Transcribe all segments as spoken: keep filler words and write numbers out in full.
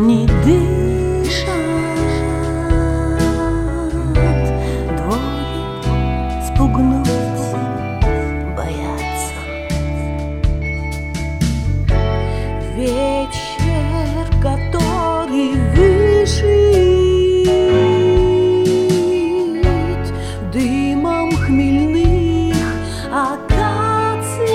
не дышат, двое спугнуть боятся. Вечер, который вышит дымом хмельных акаций.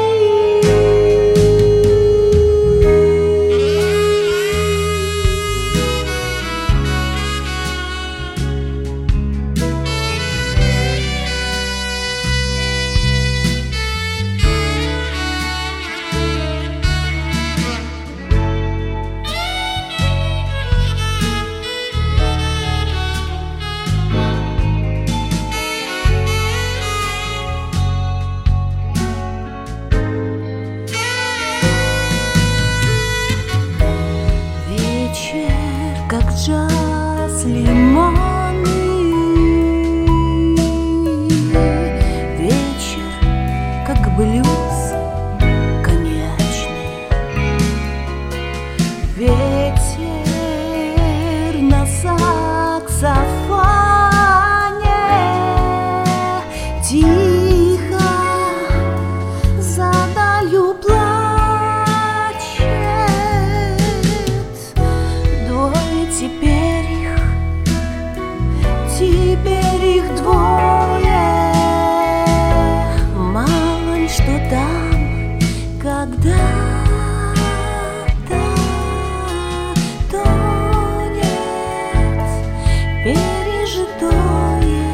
Как джаз лимонный, вечер, как блюз коньячный, ветер на саксофоне тихо за далью Теперь их, теперь их двое. Мало ли что там когда-то тонет пережитое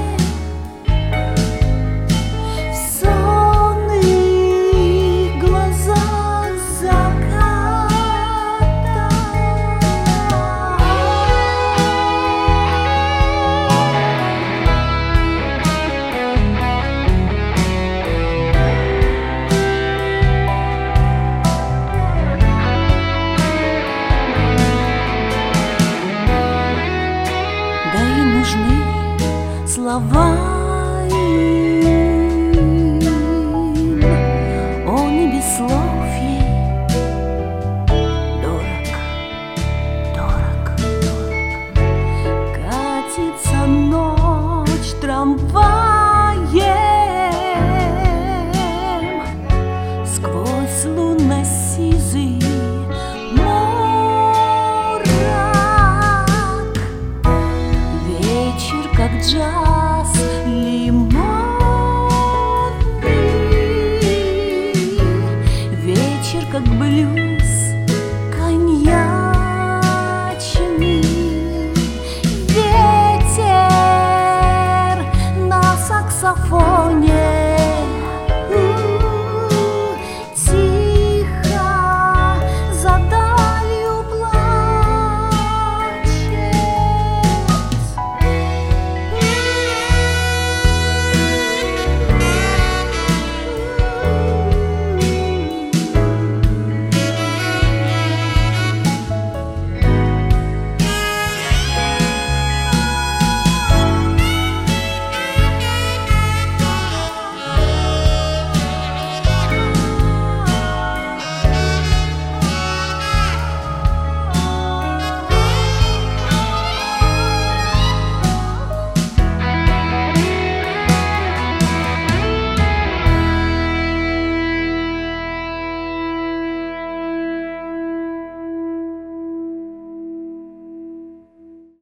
в сонных глазах заката. Нужны слова им, он и без слов ей дорог, дорог, дорог. Катится ночь трамваем сквозь лунно-сизый как джаз лимонный, вечер, как блюз коньячный, ветер на саксофон.